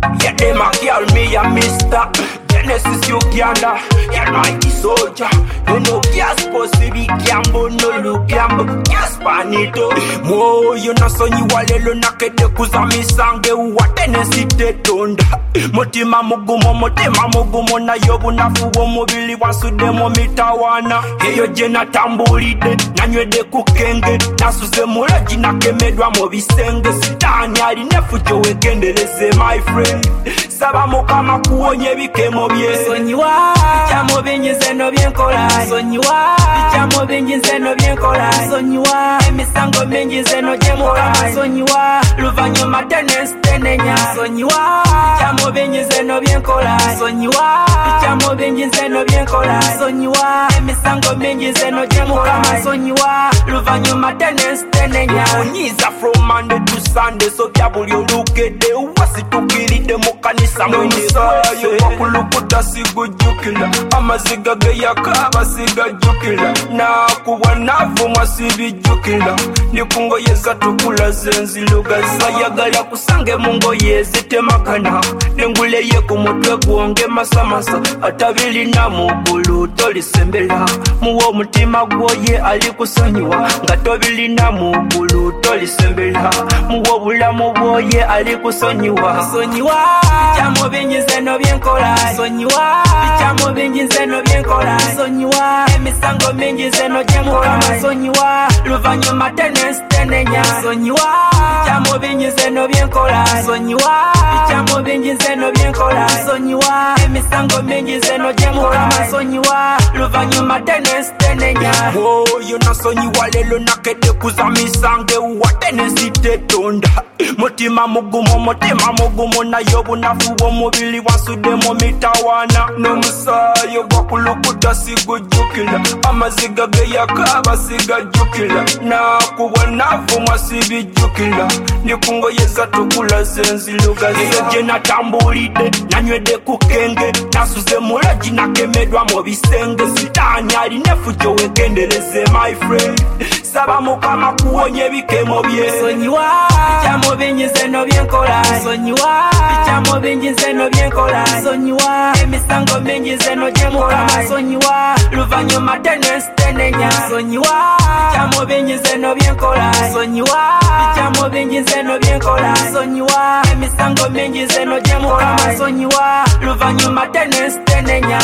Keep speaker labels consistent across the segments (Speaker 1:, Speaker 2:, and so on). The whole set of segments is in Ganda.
Speaker 1: Yeah, them a call me a mister. Genesis Uganda, you're mighty soldier. You know gas possibly gamble, no look gamble. Gas panito. Mo, you know so you walelo nakede kuzami sange uwa Tennessee tetonda. Motima mugumo na yobu na fuwo mobili wansu demo mitawana. Heyo jena tambulide, nanywede kukenge. Nasuze mulaji na kemedwa mobisenge. Sitani ali nefujo wegendeleze my friend. Saba mukama kuonye bikemo bye.
Speaker 2: Sonyiwa, bichamo binyize no byenkola. Sonyiwa, bichamo binyize no byenkola. Sonyiwa, emisango binyize no jemola. Sonyiwa, luvanyuma tenenya. Sonyiwa, bichamo binyize no byenkola. Sonyiwa, bichamo binyize no byenkola. Sonyiwa, emisango binyize no jemola. Sonyiwa, luvanyuma tenenya.
Speaker 1: Unyiza from Monday to Sunday, so byabuli olukede wasitukiride mukanisa mwenyesayo wakulukuta sigujukila amaziga geyaka sigajukila na kuwa navu mwasibijukila nikungoyeza tukula zenzilugaza yagala kusange mungoyezi temakana nenguleye kumutwe gwonge masamasa atabili na mugulu tolisembela muwo mutima gwoye alikusonyiwa nga tobili na mugulu tolisembela muwo bulamu bwoye alikusonyiwa.
Speaker 2: Sonyiwa, bichamo binyize no byenkola. Sonyiwa, bichamo binyize no byenkola. Sonyiwa, emisango binyize no jemola. Sonyiwa, luvanyuma tenenya. Sonyiwa, bichamo binyize no byenkola. Sonyiwa, bichamo binyize no byenkola. Sonyiwa, emisango binyize no jemola. Sonyiwa, luvanyuma tenenya.
Speaker 1: Oh, you know sonyiwa lelo nakede kuzamisange uwa Tennessee tetonda. Motima mugumo na yobu na fuwo mobili wansu demo mitawana. Nomusayo gwakulukuta sigujukila amaziga geyaka sigajukila na kuwa navu mwasibijukila nikungoyeza tukula zenzilugaza. Iyo jena tambulide nanywede kukenge nasuze mulaji nakemedwa mobisenge. Sitani ali nefujo wegendeleze my friend. Saba mukama kuonye bikemo bye.
Speaker 2: Sonyiwa, bichamo binyize no byenkola. Sonyiwa, bichamo binyize no byenkola. Sonyiwa, emisango binyize no jemola. Sonyiwa, luvanyuma tenenya. Sonyiwa, bichamo binyize no byenkola. Sonyiwa, bichamo binyize no byenkola. Sonyiwa, emisango binyize no jemola. Sonyiwa, luvanyuma tenenya.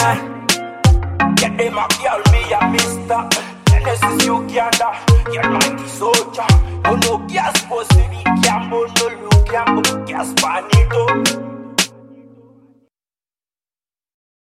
Speaker 1: Yeah, them a call me a mister. Genesis Uganda, you're mighty soldier. You know gas possibly gamble, no look gamble. Gas panito.